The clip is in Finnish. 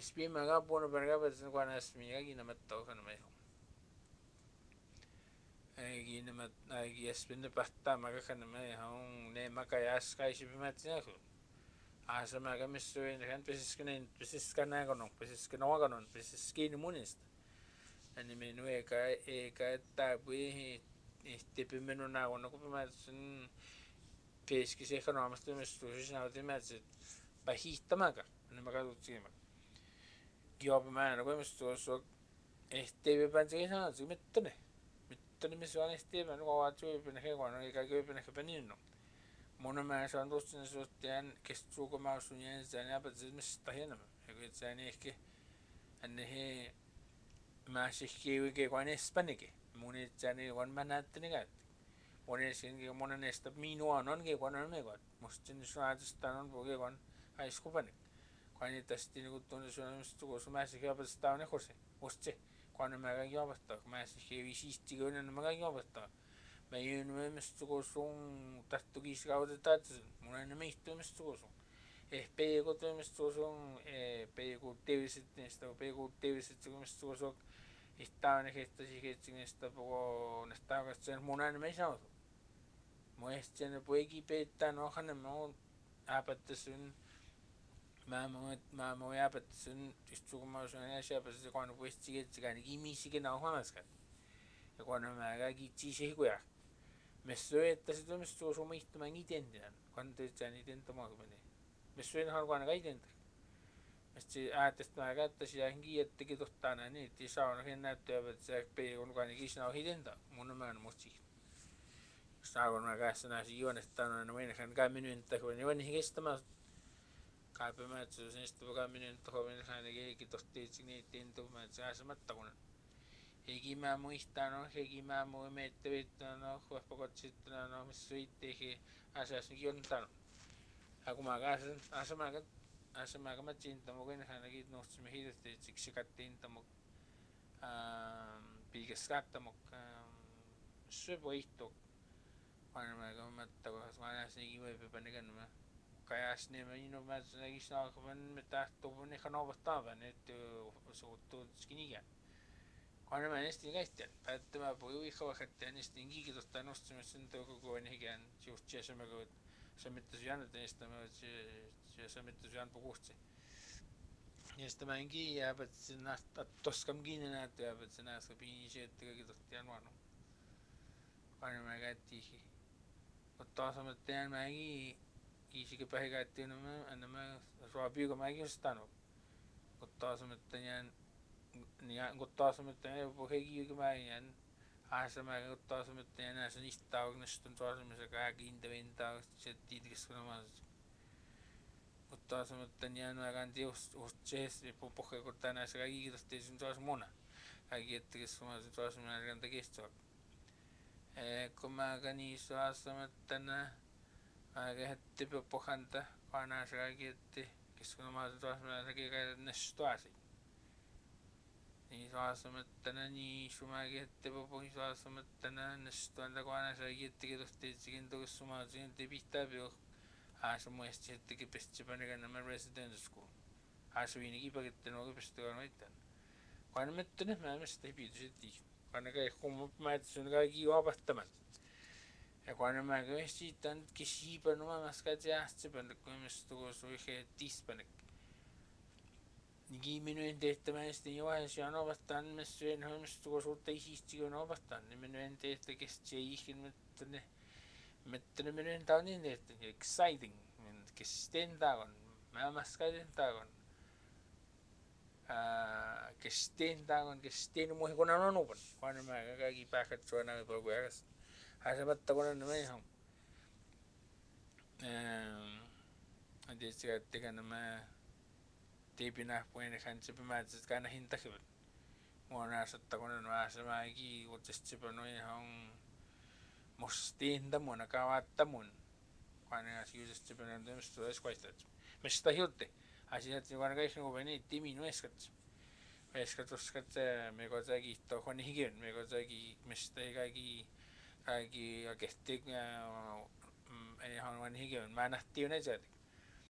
Ispimaga puno berga betzen kuana ismiga gina matto kana mai. Gina mat agi ispinne pahta maga kana mai hon ne makayas kai sipimatina ku. Asa maga misuen kan pesis kana kono pesis kana kono pesis skin munist. Ani menu eka tabi tipi menu na kono ko matsen pes ki se kana mastu mistu sina timatset pahita maga. Ani maga tutsima. Job man ko mistu so TV pansi sana si mittene. Mittene misuan TV no ko atu pene he kono eka ko pene he penino. Mona ma san dosin so tian kestu ko ma sunyen zania pa zmis tahena. Eko zania ke anne he ma shike ke kwane spanike. Mona zania kon manatne gat. Mona sin ke mona nesta mino anon ke kwane me gat. Mustin so atastanon boge kon ai skupanik. Kwane tastin gutton so mistu ko ma shike pa stavne khose. Uste kwane maga yobasta ma shike visisti ko na maga yobasta. May mistu ko sung tatugis ka ulit tats muna na mistu ko sung pego to mistu ko sung pego tevisit nesta pego tevisit ko mistu ko sung estaban esta si nesta poco nesta ka muna na may sao mo este na po ekipeta no kana mo apat sun mo apat sun istu ko mo sun ya siya pa sa kung po este ka ni gimisi ka na hamas ka kung maga gichi ko ya Mesue tässä mistu so mihtämä itendän kun tetsän itenta mahvene mesue har kun gaitenta mesti aatesta maga tässä ja hingiettikin tottana niin ti sauna hen näyttävät se pe kun kisna hitenta mun man musti sauna maga sana si juonesta no men kan ka minuutta kun juon higestama kaipa mä sen sitten ka minuutta hoven hän ki tosti sinne tintu mä saasamatta kun Hegi mä muistan no hegi mä mettävittä no huospakot sitten no missuittehi asiassa jontan. Aku magasen asemaga mä cinta mugen hänkin nostsimme hidesti siksi kattiin tamuk piikeskatta muk se voitto vanhemmaga mä tago vanhasi kiwe panikan mä kajas ne mä ino mä näkis kun mä tahto ne kanovastavan että suuttuu skiniga. Kun mä nestin käisten, päättämään pui uikkavat ja nestin kiikitosta nostimme sen toukokuun enhikään just se mä kun se mitä syön teistä mä se mitä syön puhusti. Ja sitten mä enkin jäävät sen toskam kiinni näyttää jäävät sen äsken pieni se että kiikitosta ja nuonu. Kun mä käyttiin. Mutta taas mä tein mä enkin kiisikin päin käyttiin mä ruopii kun mä enkin ostanut. Mutta taas mä tein niin kun taas mutta ne puheki kemain asa mä kun taas mutta ne näissä niistä augustin taas missä kaikkiin tevintaa se tiitis kun mä mutta taas mutta ne no agan tius ustes puhe kun tänä se kaikki tosti sen taas mona kaikki että kun mä taas mä agan tekistä kun mä agan iso asa mutta nä agan hette pohanta kana se kaikki että kun mä taas mä tekee kaikki nestoasi Isaasamatana ni sumagi hette popo isaasamatana nestuanda kuana sagi hette tosti sigin to sumasin hette pihtabio asumo esti hette ki pesti panikan nama residence school asuini ki pakitte no pesti kuana maitan kuana mettene mä mesti piitysetti kuana kai kumma maitsun kai ki vapattaman ja kuana mä kästi tan kisipa no maskat ja stipan kun mestu ko sui he tispanek Niki minun tehtävästi johaisia on vastaan messujen hölmistä kun suurta ihistä on vastaan niin minun tehtä kesti ihin mutta minun tää on niin tehty exciting kesten tagon mä maskaiden tagon kesten muihin kun on open kun mä kaikki pähkät suona me polkujas hasematta kun on me ihan tietysti että nämä Tipinä puinen hän se päätset kana hinta hyvä. Muona satta kun on asema iki utsesti pano ihan mustinta muona kavatta mun. Kun asiuisesti pano tämmöistä esquaistat. Mistä hiutte? Asiat kun kaikki on veni timi nueskat. Eskat uskat me kotaki tohon higen me kotaki mistä kaikki ja kehtik ihan van higen mä nähtiin ne sieltä.